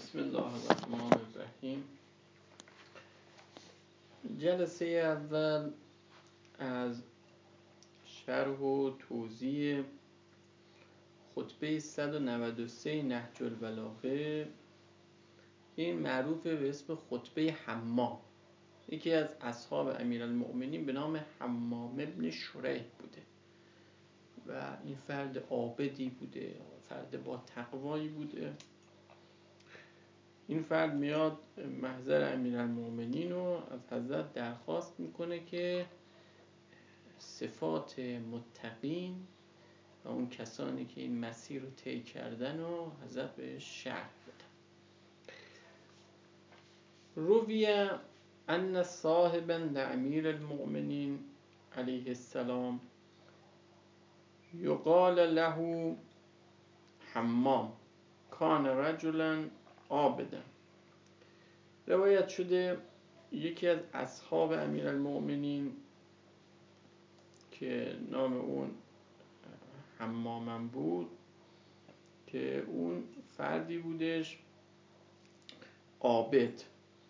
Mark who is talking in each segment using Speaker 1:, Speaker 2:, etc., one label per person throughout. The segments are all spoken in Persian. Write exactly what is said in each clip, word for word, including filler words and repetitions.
Speaker 1: بسم الله الرحمن الرحیم. جلسه اول از شرح و توضیح خطبه صد و نود و سه نهج البلاغه، این معروف به اسم خطبه حمام، یکی از اصحاب امیرالمؤمنین به نام حمام ابن شریح بوده و این فرد عابدی بوده، فرد با تقوایی بوده. این فرد میاد محضر امیرالمؤمنین رو از حضرت درخواست میکنه که صفات متقین و اون کسانی که این مسیر رو طی کردن و حضرت بهش شرح بدن. رویه ان صاحبا لامیر المؤمنین علیه السلام یقال له حمام کان رجلا عابدا. روایت شده یکی از اصحاب امیرالمؤمنین که نام اون حمام بود که اون فردی بودش عابد.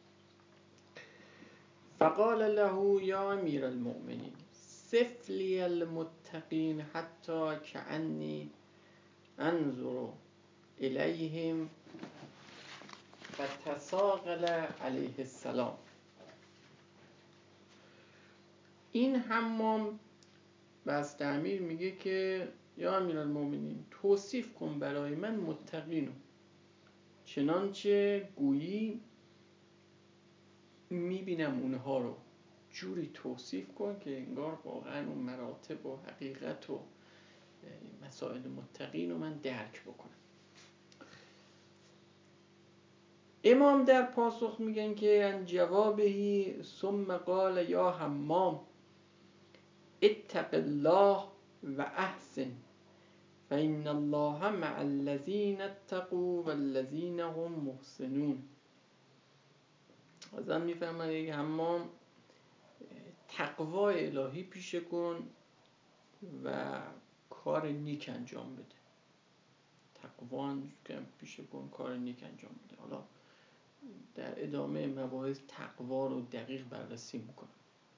Speaker 1: فقال له یا امیرالمؤمنین صف لی المتقین حتی کأنی انظر الیهم فتساقل علیه السلام. این حمام بس امیر میگه که یا امیرالمؤمنین توصیف کن برای من متقینو، چنانچه گویی میبینم اونها رو، جوری توصیف کن که انگار واقعا اون مراتب و حقیقت و مسائل متقین رو من درک بکنم. امام در پاسخ میگن که ان جوابهی ثم قال یا حمام اتق الله و احسن فإن الله مع الذین اتقوا والذین هم محسنون. ازم میفهمن یک حمام تقوای الهی پیشه کن و کار نیک انجام بده. تقوا پیشه کن، کار نیک انجام بده. حالا در ادامه مباحث تقوا رو دقیق بررسی میکنم.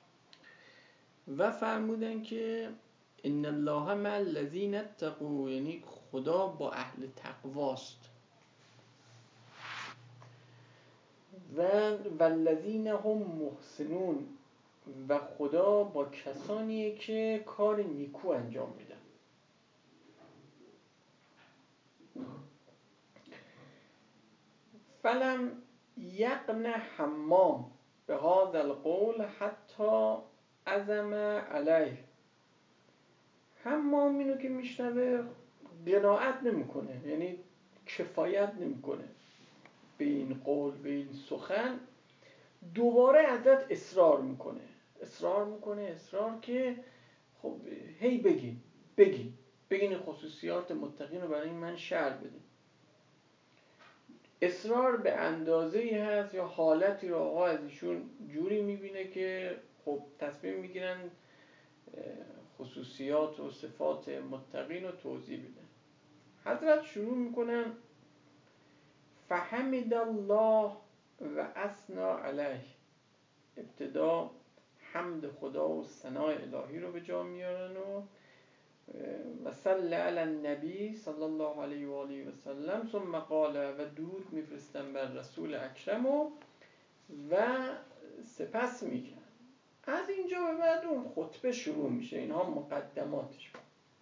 Speaker 1: و فرمودن که ان الله مع الذین اتقوا، یعنی خدا با اهل تقواست، و والذین هم محسنون، و خدا با کسانیه که کار نیکو انجام میدن. فلم یقن حمام به هذا القول حتی عزم علیه. حمام اینو که میشنوه قناعت نمیکنه، یعنی کفایت نمیکنه به این قول، به این سخن. دوباره حضرت اصرار میکنه اصرار میکنه اصرار که خب هی بگین بگین بگین خصوصیات متقین رو برای من شرح بدین. اصرار به اندازه‌ای هست یا حالتی رو آقا از ایشون جوری میبینه که خب تصمیم میگیرن خصوصیات و صفات متقین رو توضیح بدن. حضرت شروع میکنن فحمد الله و اثنا علیه. ابتدا حمد خدا و ثنای الهی رو به جا میارن و و صلی علی النبی صلی الله علیه و آله و سلم ثم قال، و درود میفرستن بر رسول اکرم و و سپس میگن. از اینجا به بعد اون خطبه شروع میشه. اینها مقدماتش.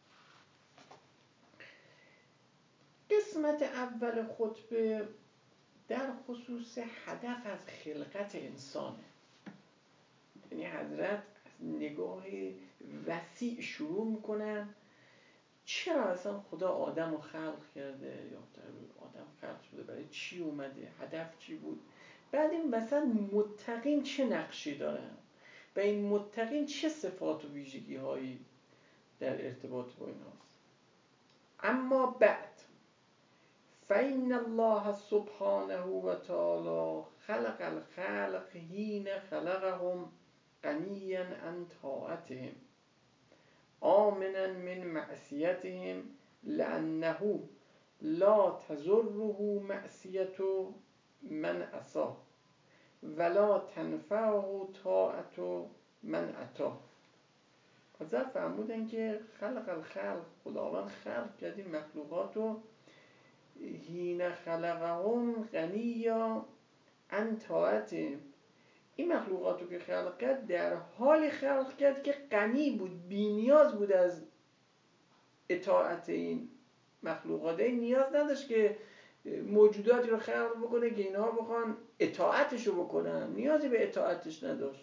Speaker 1: قسمت اول خطبه در خصوص هدف از خلقت انسانه. یعنی حضرت از نگاه وسیع شروع میکنن. چرا اصلا خدا آدم رو خلق کرده، یا آدم خلق شده، برای چی اومده، هدف چی بود. بعد این مثلا متقین چه نقشی دارن و این متقین چه صفات و ویژگی هایی در ارتباط با این هاست. اما بعد فإن الله سبحانه و تعالی خلق الخلق حین خلقهم غنیا عن طاعتهم آمنا من معصیتهم لأنه لا تضره معصیته من عصا ولا تنفعه طاعت من عطا. حضرت فرمودن که خلق الخلق، خداوند خلق کرد این مخلوقات رو، حین خلقهم غنیا عن طاعتهم، این مخلوقات رو که خلق کرد در حال خلق کرد که غنی بود، بی نیاز بود از اطاعت این مخلوقات. این نیاز نداشت که موجوداتی رو خلق بکنه که اینها بخوان اطاعتش رو بکنن، نیازی به اطاعتش نداشت.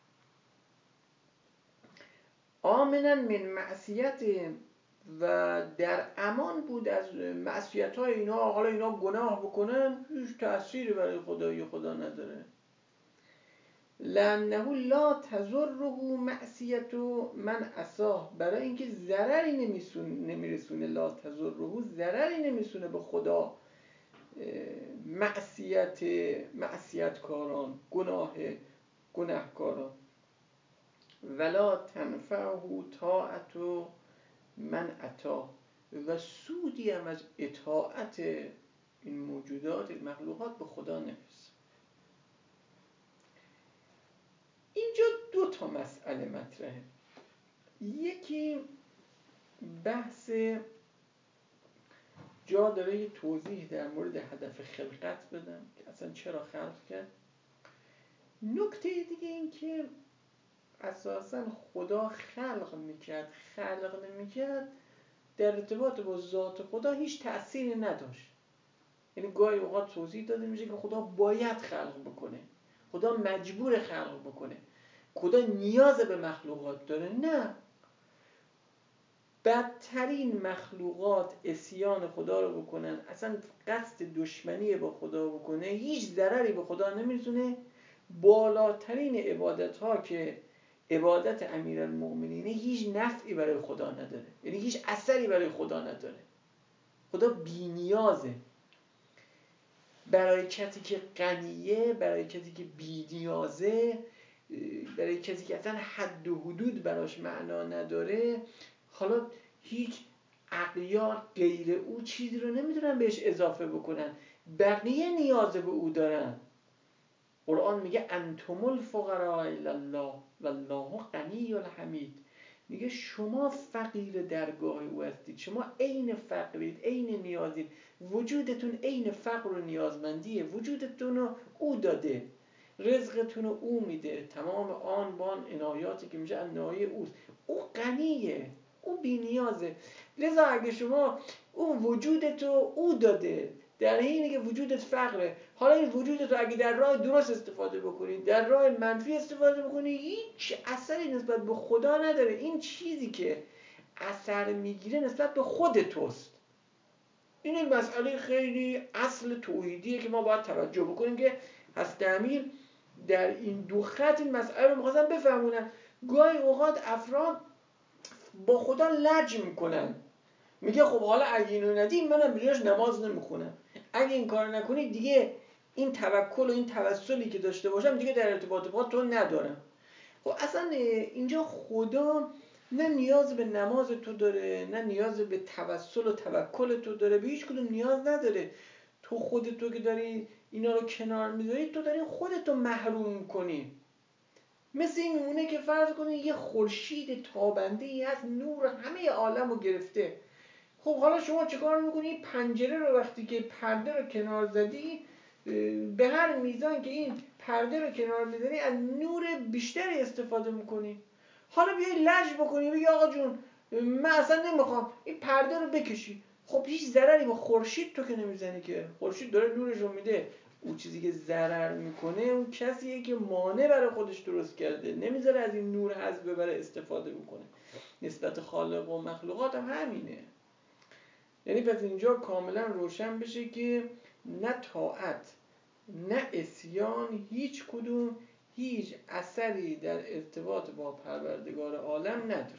Speaker 1: آمنا من معصیت، و در امان بود از معصیت های اینا. حالا اینا گناه بکنن هیچ تأثیری برای خدای خدا نداره. لأنه لا تضره معصیت من عصاه، برای اینکه ضرری نمیرسونه، لا تضره ضرری نمیرسونه به خدا معصیت معصیت کاران، گناه گناهکاران. ولا تنفعه طاعت من عطا، و سودی هم از اطاعت این موجودات، این مخلوقات به خدا نمیرسه. اینجا دو تا مسئله مطرحه. یکی بحث جا داره یه توضیح در مورد هدف خلقت بدم که اصلا چرا خلق کرد. نکته دیگه این که اساسا خدا خلق میکرد، خلق نمیکرد، در ارتباط با ذات خدا هیچ تأثیری نداشت. یعنی گاهی اوقات توضیح داده میشه که خدا باید خلق بکنه، خدا مجبور خلق بکنه، خدا نیاز به مخلوقات داره. نه، بدترین مخلوقات اسیان خدا رو بکنن، اصلا قصد دشمنی با خدا بکنه، هیچ ضرری به خدا نمیرسونه. بالاترین عبادت ها که عبادت امیرالمؤمنینه هیچ نفعی برای خدا نداره، یعنی هیچ اثری برای خدا نداره. خدا بی نیازه. برای کسی که غنیه، برای کسی که بی نیازه، برای کسی که اصلا حد و حدود براش معنا نداره، حالا هیچ اغیار غیر او چیزی رو نمیدونن بهش اضافه بکنن. بقیه نیاز به او دارن. قرآن میگه انتم الفقراء الی الله والله غنی حمید. میگه شما فقیر درگاه او هستید، شما عین فقرید، عین نیازید، وجودتون عین فقر و نیازمندیه، وجودتون رو او داده، رزقتون رو او میده، تمام آن بان عنایاتی که میشه عنایه اوست. او غنیه، او بی نیازه. لذا اگه شما او وجودت رو او داده، در حینی که وجودت فقره، حالا این وجودت رو اگه در راه درست استفاده بکنید، در راه منفی استفاده بکنید، هیچ اثری نسبت به خدا نداره. این چیزی که اثر میگیره نسبت به خود توست. این یک مسئله خیلی اصل توحیدیه که ما باید توجه بکنیم که حضرت امیر در این دو خط این مسئله رو می‌خواستن بفهمونن. گاهی اوقات افراد با خدا لج میکنن، میگه خب حالا اگه اینو ندی منم بجاش نماز نمیخونم، اگه این کار نکنی دیگه این توکل و این توسلی که داشته باشم دیگه در ارتباط با تو ندارم. خب اصلا اینجا خدا نه نیاز به نماز تو داره، نه نیاز به توسل و توکل تو داره، به هیچ کدوم نیاز نداره. تو خودتو که داری اینا رو کنار میذاری، تو داری خودتو محروم میکنی. مثل این میمونه که فرض کنی یه خورشید تابنده ای از نور همه عالم رو گرفته. خب حالا شما چه کار میکنی؟ پنجره رو وقتی که پرده رو کنار زدی، به هر میزان که این پرده رو کنار میزنی از نور بیشتری استفاده میکنی. حالا بیای لج بکنی بگی آقا جون من اصلا نمیخوام این پرده رو بکشی. خب هیچ ضرری به خورشید تو که نمیزنی که، خورشید داره نورش رو میده. اون چیزی که ضرر میکنه اون کسیه که مانع برای خودش درست کرده، نمیذاره از این نور حظ ببره استفاده بکنه. نسبت خالق و مخلوقات هم همینه. یعنی پس اینجا کاملا روشن بشه که نه طاعت نه عصیان هیچ کدوم هیچ اثری در ارتباط با پروردگار عالم نداره.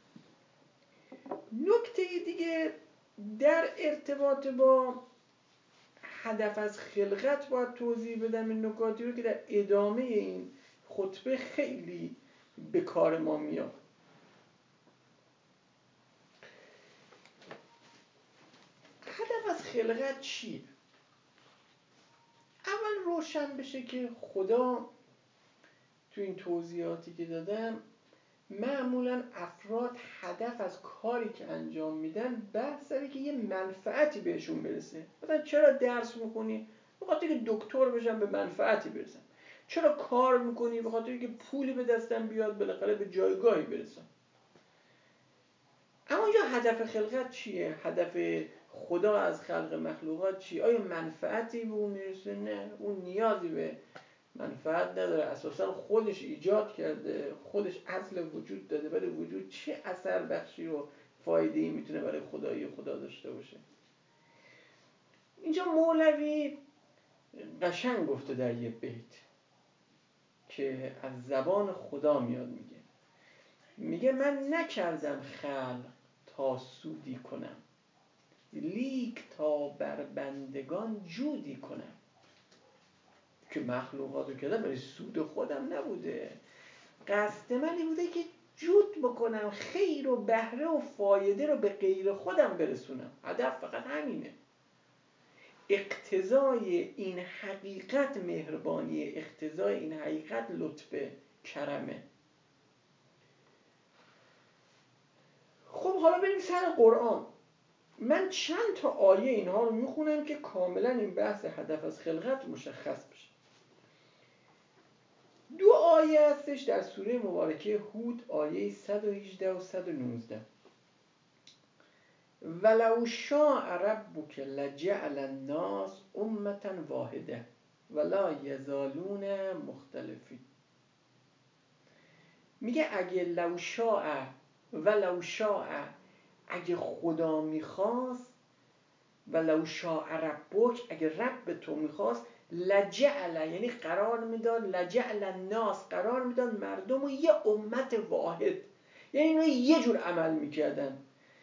Speaker 1: نکته دیگه در ارتباط با هدف از خلقت باید توضیح بدم. این نکاتی رو که در ادامه این خطبه خیلی به کار ما میاد. هدف از خلقت چیه؟ اول روشن بشه که خدا تو این توضیحاتی که دادم معمولا افراد هدف از کاری که انجام میدن بحث سره که یه منفعتی بهشون برسه. مثلا چرا درس میکنی؟ به خاطر که دکتر بشم به منفعتی برسم. چرا کار میکنی؟ به خاطر که پولی به دستم بیاد بالاخره به جایگاهی برسم. اما یا هدف خلقت چیه؟ هدف خدا از خلق مخلوقات چیه؟ آیا منفعتی به اون میرسه؟ نه، اون نیازی به منفعت نداره. اساسا خودش ایجاد کرده، خودش اصل وجود داده. برای وجود چه اثر بخشی و فایده‌ای میتونه برای خدایی خدا داشته باشه؟ اینجا مولوی قشنگ گفته در یه بیت که از زبان خدا میاد، میگه میگه من نکردم خلق تا سودی کنم، لیک تا بر بندگان جودی کنم. که مخلوقاتو کردم برای سود خودم نبوده، قصد من این بوده که جود بکنم، خیر و بهره و فایده رو به غیر خودم برسونم. هدف فقط همینه. اقتضای این حقیقت مهربانیه، اقتضای این حقیقت لطفه، کرمه. خب حالا بریم سر قرآن. من چند تا آیه اینها رو میخونم که کاملا این بحث هدف از خلقت مشخص بشه. دو آیه هستش در سوره مبارکه هود، آیه صد و هجده و صد و نوزده. ولو شاء ربک لجعل الناس امة واحده ولا یزالون مختلفین. میگه اگه لو شاء ولو شاء، اگه خدا میخواست، ولو شاء ربک، اگه رب تو میخواست، لجعل، یعنی قرار میداد، لجعل الناس، قرار میداد مردم رو یه امت واحد، یعنی اینا یه جور عمل میکردن،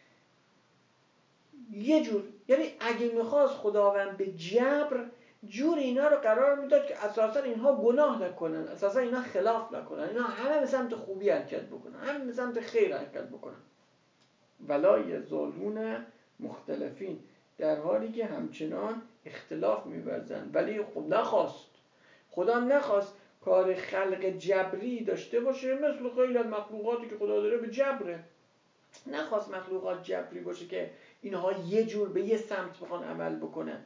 Speaker 1: یه جور. یعنی اگه میخواست خداوند به جبر جور اینا رو قرار میداد که اساسا اینها گناه نکنن، اساسا اینا خلاف نکنن، اینا همه به سمت خوبی حرکت بکنن، همه به سمت خیر حرکت بکنن. ولا یزالون مختلفین، در حالی که همچنان اختلاف می‌ورزند. ولی خب نخواست، خدا نخواست کار خلق جبری داشته باشه، مثل خیلی از مخلوقاتی که خدا داره به جبره. نخواست مخلوقات جبری باشه که اینها یه جور به یه سمت بخوان عمل بکنن.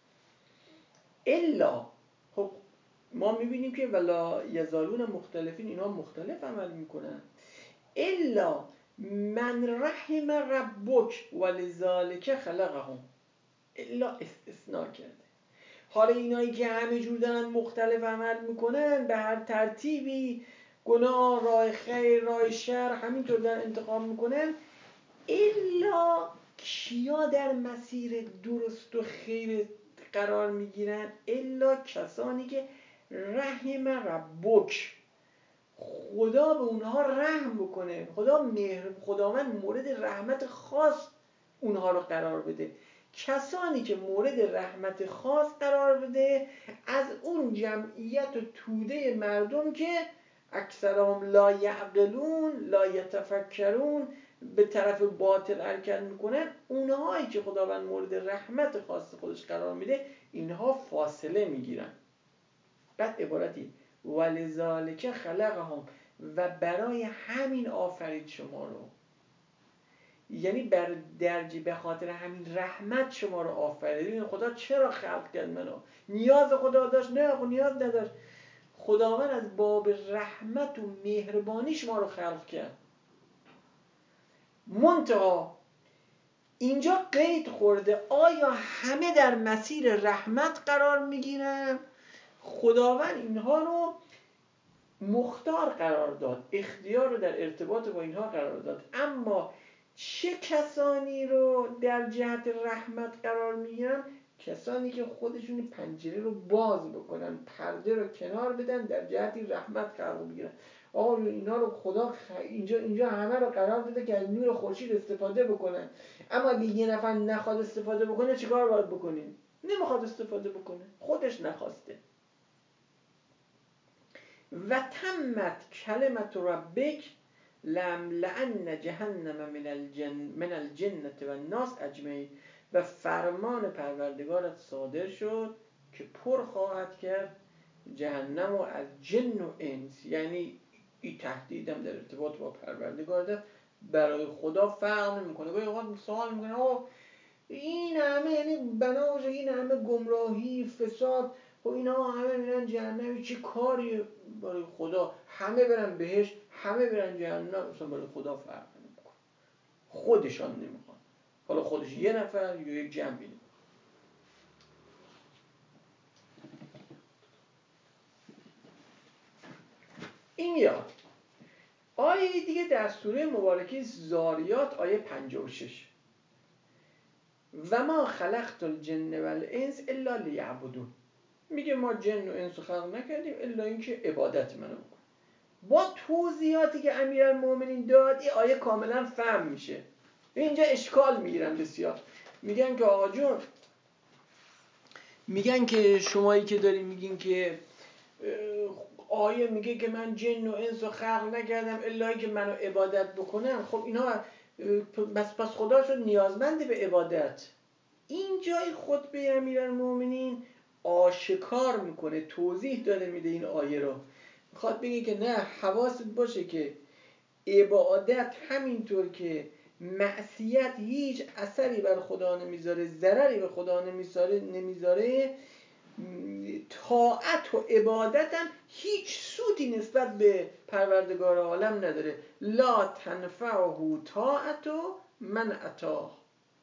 Speaker 1: الا، خب ما میبینیم که ولا یزالون مختلفین، اینها مختلف عمل میکنن. الا من رحم ربک ولذالک خلقهم، الا استثناء کرده. حالا اینایی که همه جور دارن مختلف عمل میکنن، به هر ترتیبی گناه، راه خیر، راه شر، همینطور دارن انتخاب میکنن، الا کیا در مسیر درست و خیر قرار میگیرن؟ الا کسانی که رحم ربک، خدا به اونها رحم بکنه، خدا مهر، خداوند مورد رحمت خاص اونها رو قرار بده. کسانی که مورد رحمت خاص قرار بده از اون جمعیت و توده مردم که اکثرهم لا یعقلون لا یتفکرون، به طرف باطل حرکت میکنن، اونهایی که خداوند مورد رحمت خاص خودش قرار میده، اینها فاصله میگیرن. بعد عبارتی ولذالک خلقهم، و برای همین آفرید شما رو، یعنی بر درجه به خاطر همین رحمت شما رو آفرید. خدا چرا خلق کرد منو؟ نیاز خدا داشت؟ نه، خب نیاز نداشت. خداوند از باب رحمت و مهربانی شما رو خلق کرد. منتها اینجا قید خورده، آیا همه در مسیر رحمت قرار میگیرن؟ خداوند اینها رو مختار قرار داد، اختیار رو در ارتباط با اینها قرار داد. اما چه کسانی رو در جهت رحمت قرار میگیرن؟ کسانی که خودشون پنجره رو باز بکنن، پرده رو کنار بدن، در جهت رحمت قرار میگیرن. آقا اینا رو خدا خ... اینجا اینجا همه رو قرار داده که از نور خورشید استفاده بکنن، اما اگه یه نفر نخواد استفاده بکنه چیکار باید بکنیم؟ نمیخواد استفاده بکنه، خودش نخواسته. و تمت کلمت ربک لأملأن جهنم من الجن من الجنة و الناس اجمعین، و فرمان پروردگارت صادر شد که پر خواهد کرد جهنم و از جن و انس، یعنی این تهدیدم در ارتباط با پروردگار ده برای خدا فرق نمیکنه. گاهی اوقات سوال میکنه آقا این همه، یعنی بناوش این همه گمراهی فساد، خب اینا همه میرن جهنم، چه کاری برای خدا؟ همه برن بهشت، همه برن جهنم، اصلا برای خدا فرق نمیکنه. خودشان نمیخوان، حالا خودش یه نفر یا یک جمعی. این یا آیه دیگه در سوره مبارکه زاریات آیه پنجاه و شش، و ما خلقت الجن والانس الا لیعبدون، میگه ما جن و انس خلق نکردیم الا اینکه عبادت منو بکن. با توضیحاتی که امیرالمومنین داد این آیه کاملا فهم میشه. اینجا اشکال میگیرن بسیار، میگن که آقا جون، میگن که شمایی که داری میگین که آیه میگه که من جن و انس رو خلق نکردم الا اینکه منو عبادت بکنن، خب اینا بس پس خدا شد نیازمند به عبادت. این جای خطبه امیرالمومنین آشکار میکنه، توضیح داده میده این آیه رو، میخواد بگه که نه، حواست باشه که عبادت همینطور که معصیت هیچ اثری بر خدا نمیذاره، ضرری به خدا نمیذاره نمیذاره طاعت و عبادت هم هیچ سودی نسبت به پروردگار عالم نداره. لا تنفعه طاعت من اتاه.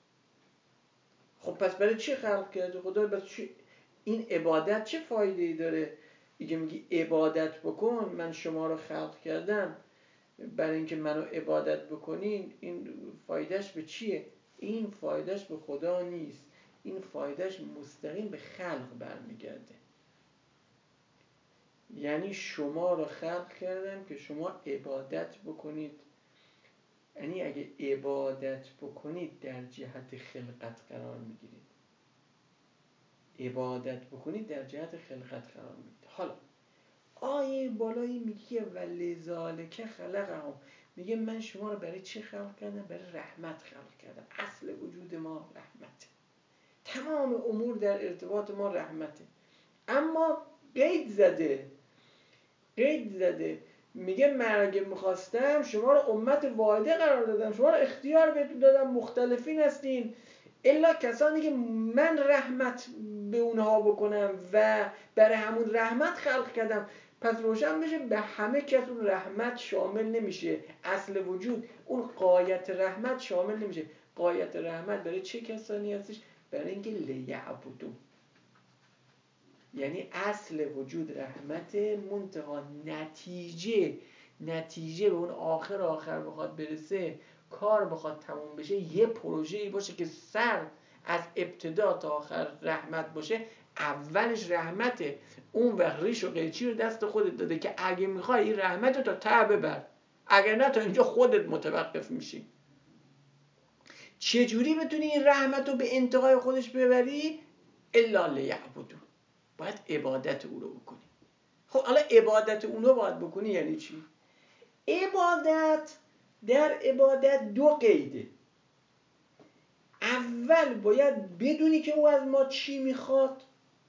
Speaker 1: خب پس برای چی خلق کرده خدا؟ بس چی این عبادت چه فایده ای داره؟ دیگه میگی عبادت بکن، من شما رو خلق کردم برای اینکه منو عبادت بکنین، این فایدهش به چیه؟ این فایدهش به خدا نیست، این فایدهش مستقیم به خلق برمیگرده. یعنی شما رو خلق کردم که شما عبادت بکنید، یعنی اگه عبادت بکنید در جهت خلقت قرار میگیرید، عبادت بکنید در جهت خلقت قرار میگیرید. حالا آیه بالایی میگه ولذالک خلقهم، میگه من شما رو برای چی خلق کردم؟ برای رحمت خلق کردم. اصل وجود ما رحمته، تمام امور در ارتباط ما رحمته. اما قید زده قید زده میگه من اگه میخواستم شما رو امت واحده قرار دادم، شما رو اختیار بهتون دادم، مختلفین هستین، الا کسانی که من رحمت به اونها بکنم و برای همون رحمت خلق کردم. پس روشن بشه به همه کس اون رحمت شامل نمیشه، اصل وجود اون غایت رحمت شامل نمیشه. غایت رحمت برای چه کسانی هستش؟ برای اینکه لیعبدون، یعنی اصل وجود رحمت، منتها نتیجه نتیجه به اون آخر آخر بخواد برسه، کار بخواد تموم بشه، یه پروژه‌ای باشه که سر از ابتدا تا آخر رحمت باشه. اولش رحمته، اون وقت ریش و قیچی رو دست خودت داده که اگه میخوای این رحمت رو تا ته ببر، اگر نه تا اینجا خودت متوقف میشی. چجوری بتونی این رحمت رو به انتهای خودش ببری؟ الا لیعبدون، باید عبادت او رو بکنی. خب حالا عبادت اون رو باید بکنی یعنی چی؟ عبادت، در عبادت دو قیده. اول باید بدونی که او از ما چی میخواد،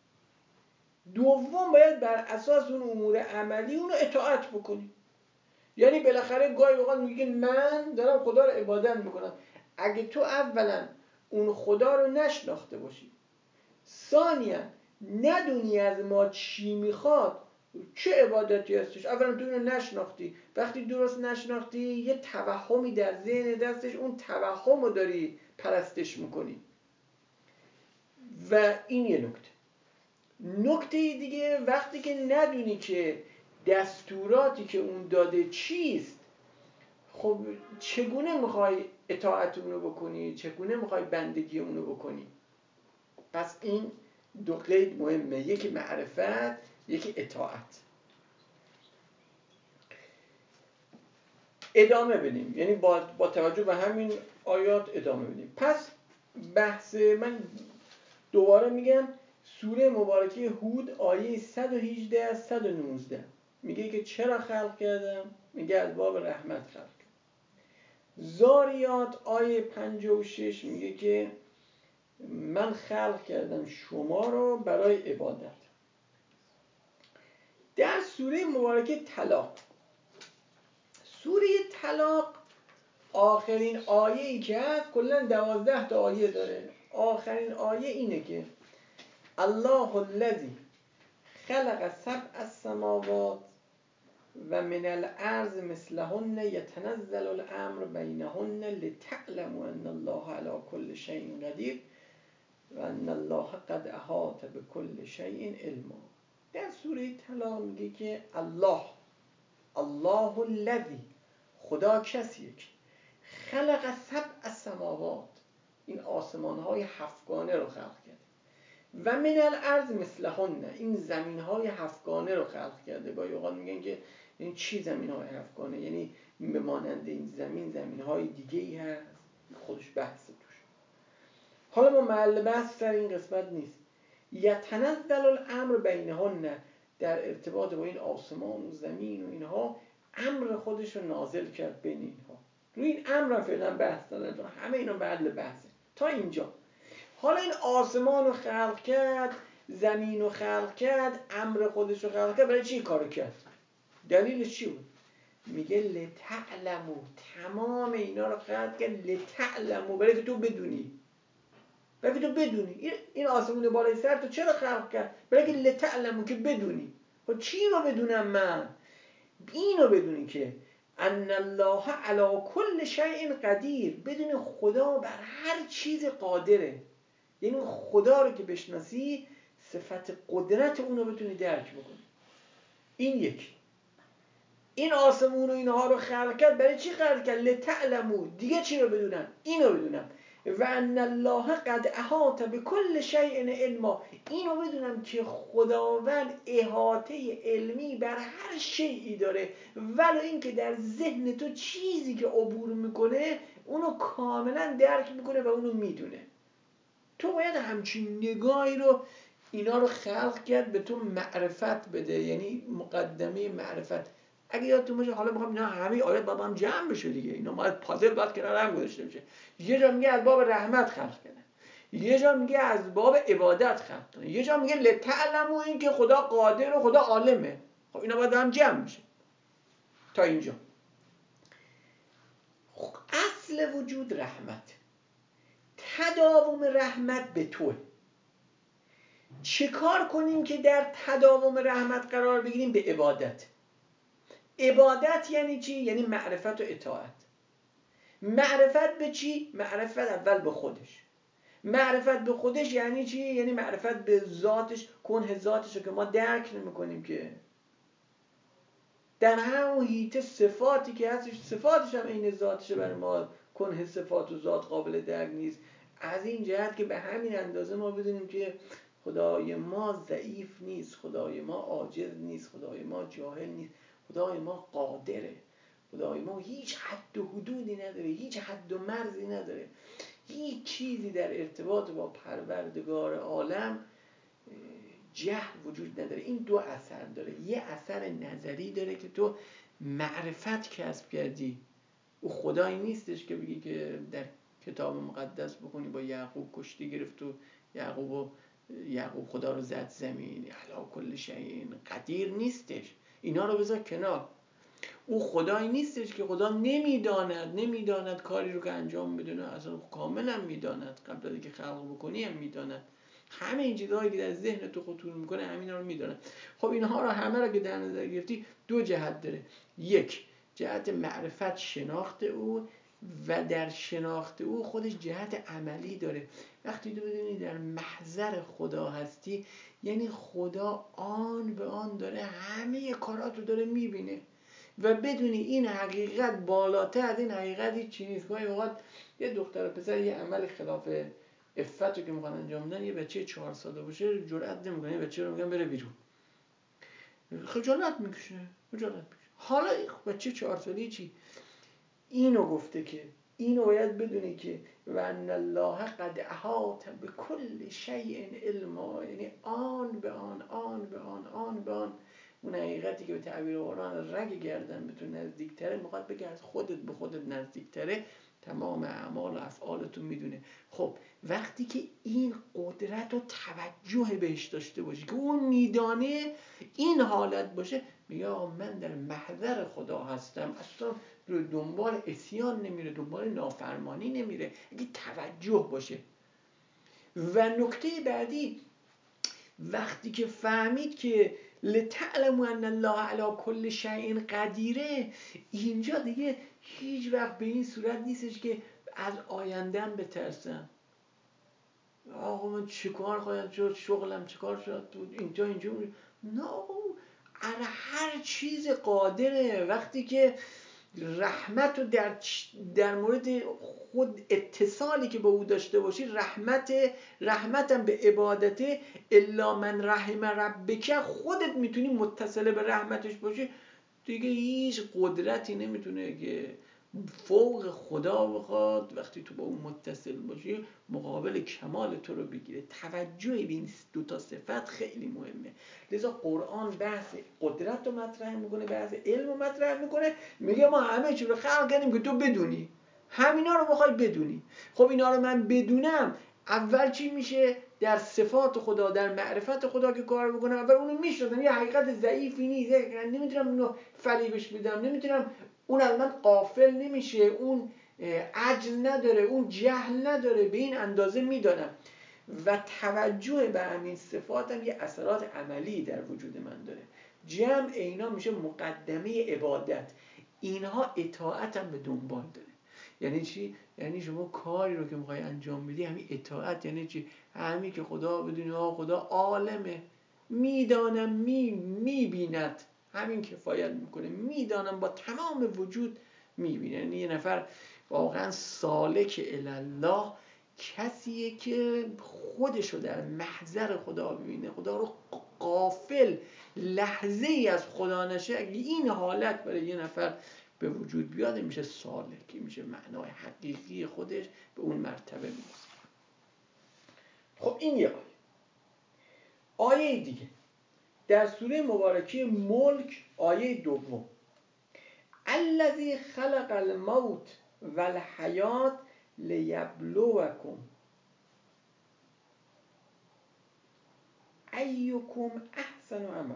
Speaker 1: دوم باید بر اساس اون امور عملی اون رو اطاعت بکنی. یعنی بالاخره گاهی اوقات میگه من دارم خدا رو عبادت میکنم، اگه تو اولا اون خدا رو نشناخته باشی، ثانیا ندونی از ما چی میخواد، چه عبادتی هستش؟ اولا تو اینو نشناختی، وقتی درست نشناختی یه توهمی در ذهن دستش، اون توهم رو داری پرستش میکنی. و این یه نکته. نکته دیگه، وقتی که ندونی که دستوراتی که اون داده چیست، خب چگونه میخوای اطاعت اونو بکنی؟ چگونه میخوای بندگی اونو بکنی؟ پس این دو قید مهمه، یکی معرفت، یکی اطاعت. ادامه بدیم، یعنی با, با توجه به همین آیات ادامه بدیم. پس بحث من دوباره میگم، سوره مبارکه هود آیه صد و هجده صد و نوزده میگه که چرا خلق کردم؟ میگه از باب رحمت خلق کردم. زاریات آیه پنجاه و شش میگه که من خلق کردم شما رو برای عبادت. سوره مبارکه طلاق. سوره طلاق آخرین آیه ای که هست، کلا دوازده تا آیه داره. آخرین آیه اینه که الله الذی خلق سبع السماوات و من الارض مثلهن یتنزل الامر بینهن لتعلموا ان الله علی کل شیء قدیر و ان الله قد احاط بكل شیء علما. در سوره طلاق میگه که الله الله الذی، خدا کسیه که خلق سبع السماوات، این آسمان های هفتگانه رو خلق کرده، و من الارض مثلهن، این زمین های هفتگانه رو خلق کرده. گاهی اوقات میگن که این چی زمین های هفتگانه؟ یعنی بمانند این زمین زمین های دیگه ای هست، خودش بحث توش. حالا ما محل بحث سر این قسمت نیست. یتنزل الامر بینهن، در ارتباط با این آسمان و زمین و اینها امر خودش رو نازل کرد بین اینها. روی این امر فعلا بحث ندارم، همه اینا محل بحثه تا اینجا. حالا این آسمان رو خلق کرد، زمین رو خلق کرد، امر خودش رو خلق کرد، برای چی کارو کرد؟ دلیلش چی بود؟ میگه لتعلمو، تمام اینا رو خلق کرد لتعلمو، برای که تو بدونی، برای که تو بدونی این آسمون بالای سر تو چرا خلق کرد؟ برای که لتعلمو، که بدونی. خب چی رو بدونم من؟ اینو بدونی که ان الله علی کل شیء قدیر، بدونی خدا بر هر چیز قادره. یعنی خدا رو که بشناسی، صفت قدرت اون رو بتونی درک بکنی. این یک. این آسمون و اینها رو خلق کرد، برای چی خلق کرد؟ لتعلمو، دیگه چی رو بدونم؟ اینو بدونم و ان الله قد احاط بكل شیء علما، اینو بدونم که خداوند احاطه علمی بر هر شیئی داره، ولو این که در ذهن تو چیزی که عبور میکنه اونو کاملا درک میکنه و اونو میدونه. تو باید همچین نگاهی رو، اینا رو خلق کرد به تو معرفت بده، یعنی مقدمه معرفت. اگه یادتون باشه، حالا میخوام اینا همه آیات با هم جمع بشه دیگه، اینا باید پازل باید کنار هم گذاشته بشه. یه جا میگه از باب رحمت خلق کردن، یه جا میگه از باب عبادت خلق کردن، یه جا میگه لتعلموا، این که خدا قادر و خدا عالمه. خب اینا باید هم جمع بشه تا اینجا. خب اصل وجود رحمت، تداوم رحمت به توه. چه کار کنیم که در تداوم رحمت قرار بگیریم؟ به عبادت. عبادت یعنی چی؟ یعنی معرفت و اطاعت. معرفت به چی؟ معرفت اول به خودش. معرفت به خودش یعنی چی؟ یعنی معرفت به ذاتش، کنه ذاتش رو که ما درک نمی کنیم، که در همون حیطه صفاتی که هستش، صفاتش هم این ذاتشه، برای ما کنه صفات و ذات قابل درک نیست. از این جهت که به همین اندازه ما بدونیم که خدای ما ضعیف نیست، خدای ما عاجز نیست، خدای ما جاهل نیست، خدای ما قادره، خدای ما هیچ حد و حدودی نداره، هیچ حد و مرزی نداره، هیچ چیزی در ارتباط با پروردگار عالم جهل وجود نداره. این دو اثر داره. یه اثر نظری داره که تو معرفت کسب کردی، او خدایی نیستش که بگی که در کتاب مقدس بکنی با یعقوب کشتی گرفت و یعقوب و یعقوب خدا رو زد زمین، علی کل شیء قدیر نیستش. اینا رو بذار کنار. او خدایی نیستش که خدا نمیداند، نمیداند کاری رو که انجام میدونه، اصلا کاملا میداند، قبل از اینکه خلق بکنی هم میداند. همه این چیزهایی که در ذهن تو خطور میکنه همینا رو میداند. خب اینها رو همه رو که در نظر گرفتی، دو جهت داره. یک جهت معرفت، شناخت او، و در شناخت او خودش جهت عملی داره. وقتی تو بدونی در محضر خدا هستی، یعنی خدا آن به آن داره همه کارات رو داره میبینه، و بدونی این حقیقت بالاتر از این حقیقتی چی نیست. گاهی اوقات یه دختر و پسر یه عمل خلاف عفت رو که میخوان انجام بدن، یه بچه چهار ساله باشه جرئت نمیکنه، یه بچه رو میگن بره بیرون، خجالت میکشه، خجالت میکشه. حالا بچه چهار ساله چی؟ اینو گفته که اینو باید بدونی که و ان الله قد احاط بكل شیء علما، یعنی آن به آن، آن به آن، آن به آن. اون حقیقتی که به تعبیر قرآن رگ گردن به تو نزدیکتره، میخواد بگه از خودت به خودت نزدیکتره، تمام اعمال و افعالتون میدونه. خب وقتی که این قدرت و توجه بهش داشته باشی که اون میدانه، این حالت باشه، میگه آقا من در محضر خدا هستم، اصلا رو دنبال عصیان نمیره، دنبال نافرمانی نمیره، اگه توجه باشه. و نکته بعدی، وقتی که فهمید که لتعلموا ان الله علی کل شیء قدیره، اینجا دیگه هیچ وقت به این صورت نیستش که از آیندهم بترسم. آقا من چیکار خواهم شد، شغلم چیکار شد، اینجا اینجا نه، على هر چیز قادره. وقتی که رحمت رو در در مورد خود اتصالی که با او داشته باشی، رحمت رحمتم به عبادته الا من رحم ربک، خودت میتونی متصل به رحمتش باشی، دیگه هیچ قدرتی نمیتونه که فوق خدا بخواد وقتی تو با اون متصل باشی مقابل کمال تو رو بگیره. توجه به این دو تا صفت خیلی مهمه. لذا قرآن بحث قدرت رو مطرح میکنه، بحث علم رو مطرح میکنه، میگه ما همه چی رو خلق کردیم که تو بدونی، همینا رو بخوای بدونی. خب اینا رو من بدونم، اول چی میشه؟ در صفات خدا، در معرفت خدا که کار بکنم، اول اونو میشناسم، یه حقیقت ضعیفی نیست، نمیتونم اونو فریبش بدم، نمیتونم، اون از من غافل نمیشه، اون عجز نداره، اون جهل نداره، به این اندازه میدانم. و توجه به همین صفات هم یه اثرات عملی در وجود من داره. جمع اینا میشه مقدمه عبادت، اینها اطاعت هم به دنبال داره. یعنی چی؟ یعنی شما کاری رو که میخوای انجام بدی، همین اطاعت یعنی چی؟ همین که خدا بدونی آه خدا عالمه، میدانم، می میبیند، همین کفایت میکنه، میدانم با تمام وجود میبینه. یعنی یه نفر واقعا سالک الله کسیه که خودشو در محضر خدا ببینه، خدا رو غافل لحظه ای از خدا نشه. اگه این حالت برای یه نفر به وجود بیاد، میشه سالک، میشه معنای حقیقی خودش به اون مرتبه میرسه. خب این یه آیه. آیه دیگه در سوره مبارکه ملک، آیه دوم، الذی خلق الموت والحیات لیبلوکم ایکم احسن عملا.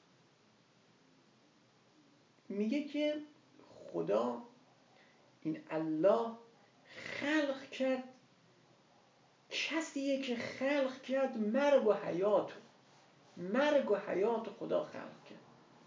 Speaker 1: میگه که خدا، این الله خلق کرد، کسیه که خلق کرد مرگ و حیات، مرگ و حیات خدا خلق کرد.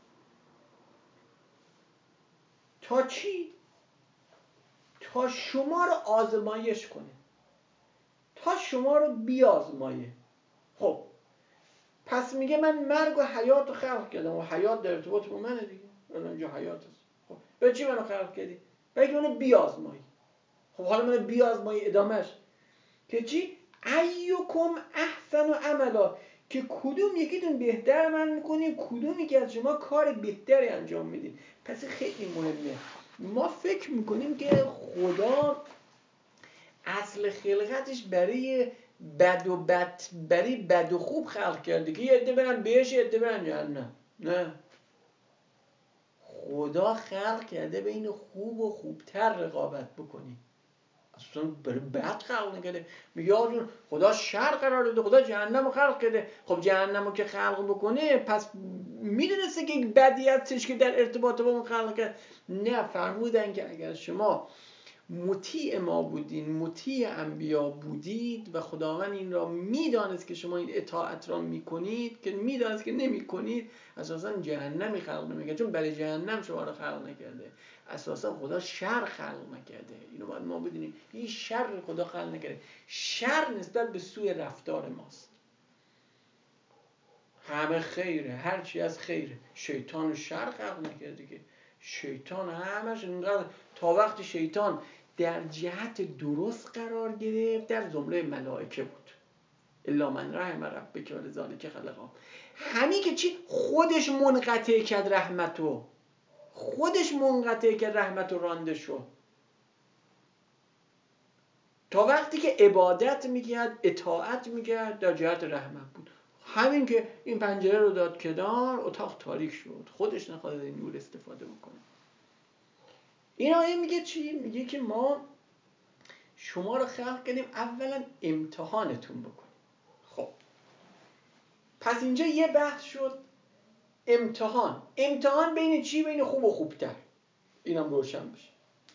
Speaker 1: تا چی؟ تا شما رو آزمایش کنه، تا شما رو بیازمایه. خب پس میگه من مرگ و حیات رو خلق کردم، و حیات در ارتباط با منه دیگه، اونجا حیات هست. خب به چی منو خلق کردی؟ برای که منو بیازمایی. خب حالا منو بیازمایی ادامهش که چی؟ ایکم احسن و عملا، که کدوم یکیتون بهتر من میکنیم، کدومی که از شما کار بهتری انجام میدین. پس خیلی مهمه. ما فکر میکنیم که خدا اصل خلقتش برای بد و بد، برای بد و خوب خلق کرده که یه عده برن بهش، یه عده برن جهنم. نه، خدا خلق کرده بین خوب و خوبتر رقابت بکنی. اصلا برای بد خلق نکرده. میگه آجون خدا شر قرار داده، خدا جهنم رو خلق کرده. خب جهنم رو که خلق بکنه، پس میدونسته که یک بدی هستش که در ارتباط با اون خلق کرد. نه، فرمودن که اگر شما مطیع ما بودین، مطیع انبیا بودید و خداوند این را میدانست که شما این اطاعت را میکنید، که میدانست که نمیکنید، اساسا جهنمی خلق نمیکرد، چون برای جهنم شما را خلق نکرده. اساسا خدا شر خلق نکرده. اینو باید ما بدونیم، این شر خدا خلق نکرده. شر نسبت به سوی رفتار ماست. همه خیره، هرچی از خیره. شیطان شر خلق نکرده که شیطان همش اینقدر، تا وقتی شیطان در جهت درست قرار گرفت در زمره ملائکه بود. الا من رحم ربک ولذلک خلقهم. همین که چی؟ خودش منقطع کرد رحمتو، خودش منقطع کرد رحمتو، رانده شد. تا وقتی که عبادت میکرد، اطاعت میکرد، در جهت رحمت بود. همین که این پنجره رو داد کنار، اتاق تاریک شد، خودش نخواد این نور استفاده بکنه. این آیه میگه چی؟ میگه که ما شما رو خلق کردیم اولا امتحانتون بکنیم. خب پس اینجا یه بحث شد امتحان امتحان بین چی؟ بین خوب و خوبتر. اینم روشن بشه.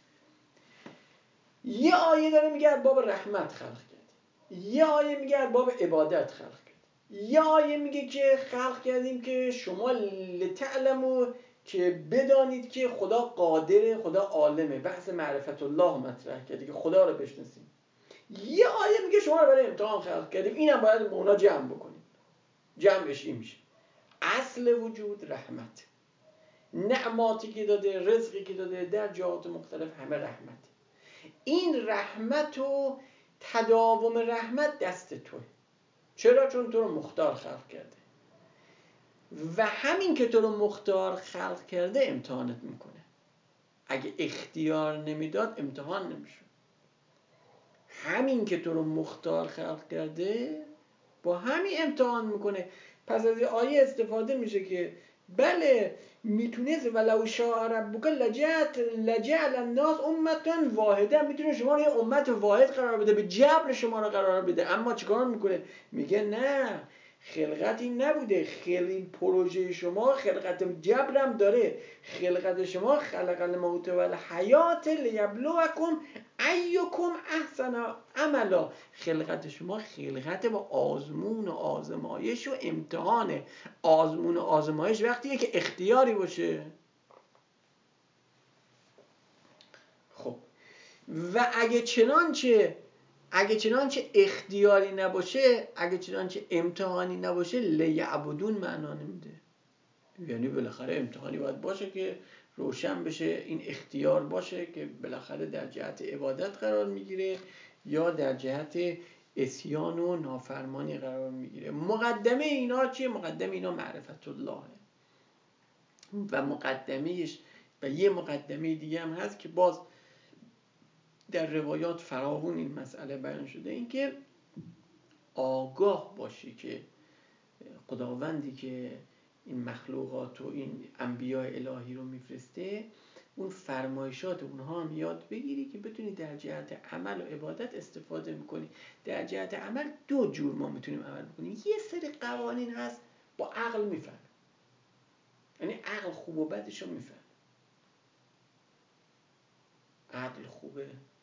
Speaker 1: یه آیه داره میگه باب رحمت خلق کرد، یه آیه میگه باب عبادت خلق کرد، یه آیه میگه که خلق کردیم که شما لتعلموا، که بدانید که خدا قادره، خدا عالمه. بحث معرفت الله مطرح کرده که خدا رو بشناسیم. یه آیه میگه شما رو برای امتحان خلق کردیم، اینم باید با اونا جمع بکنیم. جمعش این میشه اصل وجود رحمت. نعماتی که داده، رزقی که داده در جهات مختلف، همه رحمت. این رحمت و تداوم رحمت دست توه. چرا؟ چون تو رو مختار خلق کرده و همین که تو رو مختار خلق کرده امتحانت میکنه. اگه اختیار نمیداد امتحان نمیشه. همین که تو رو مختار خلق کرده با همین امتحان میکنه. پس از این آیه استفاده میشه که بله میتونست ولو شاء ربک لجعل لجعل الناس امة واحده، میتونه شما رو یه امت واحد قرار بده، به جبر شما رو قرار بده، اما چیکار میکنه؟ میگه نه، خلقت این نبوده. خیلی این پروژه شما خلقت جبرم داره. خلقت شما خلق الموت و الحیات لیبلوکم ایکم احسن عملا. خلقت شما خلقت با آزمون و آزمایش و امتحانه. آزمون و آزمایش وقتیه که اختیاری باشه. خب و اگه چنانچه اگه چنانچه اختیاری نباشه، اگه چنانچه امتحانی نباشه، لیعبدون معنا نمیده. یعنی بالاخره امتحانی باید باشه که روشن بشه، این اختیار باشه که بالاخره در جهت عبادت قرار میگیره یا در جهت عصیان و نافرمانی قرار میگیره. مقدمه اینا چیه؟ مقدمه اینا معرفت الله و مقدمهش و یه مقدمه دیگه هم هست که باز در روایات فراوون این مسئله بیان شده، این که آگاه باشی که خداوندی که این مخلوقات و این انبیاء الهی رو میفرسته، اون فرمایشات اونها هم یاد بگیری که بتونی در جهت عمل و عبادت استفاده میکنی. در جهت عمل دو جور ما میتونیم عمل بکنیم. یه سری قوانین هست با عقل میفهم، یعنی عقل خوب و بدش رو میفهم. عقل خوبه،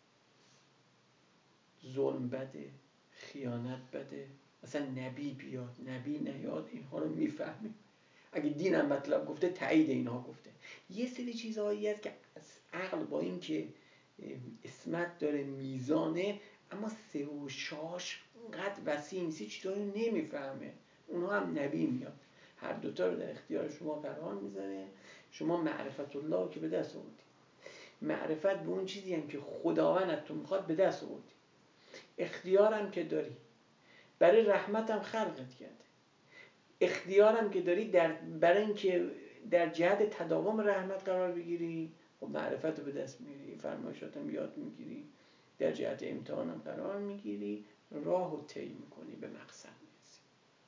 Speaker 1: ظلم بده، خیانت بده، مثلا نبی بیاد نبی نیاد اینها رو میفهمیم. اگه دینم مطلب گفته تایید اینها گفته. یه سری چیزهایی هست که عقل با این که اسمت داره، میزانه، اما سه و شاش قد وسیع نیست، چیزهایی رو نمیفهمه. اونها هم نبی میاد، هر دوتا رو در اختیار شما قرار میذاره. شما معرفت الله که به دست آوردی، معرفت به اون چیزی هم که خداوند از تو میخواد به دست آوردی، اختیارم که داری، برای رحمتم خلقت کرده، اختیارم که داری در برای اینکه در جهت تداوم رحمت قرار بگیری، خب معرفت رو به دست میگیری، فرمایشاتم یاد میگیری، در جهت امتحانم قرار میگیری، راه رو طی میکنی، به مقصد میرسی.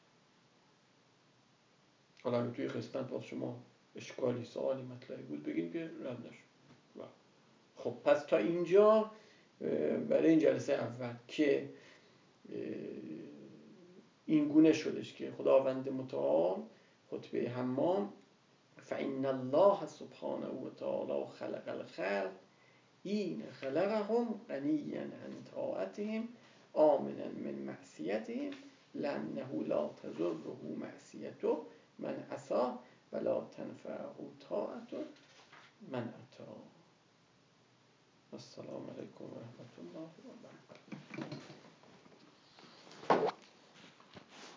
Speaker 1: حالا اگه توی قسمت باز شما اشکالی سوالی مطلبی بود بگید که رد نشد. خب پس تا اینجا برای این جلسه اول که این گونه شدش که خداوند متعال خطبه حمام فإن الله سبحانه و تعالی خلق الخلق این خلقهم غنیا عن طاعتهم آمنا من معصیتهم لأنه لا تضره معصیته من عصاه ولا تنفعه طاعت من اطاع. السلام علیکم و رحمت الله و برکاته.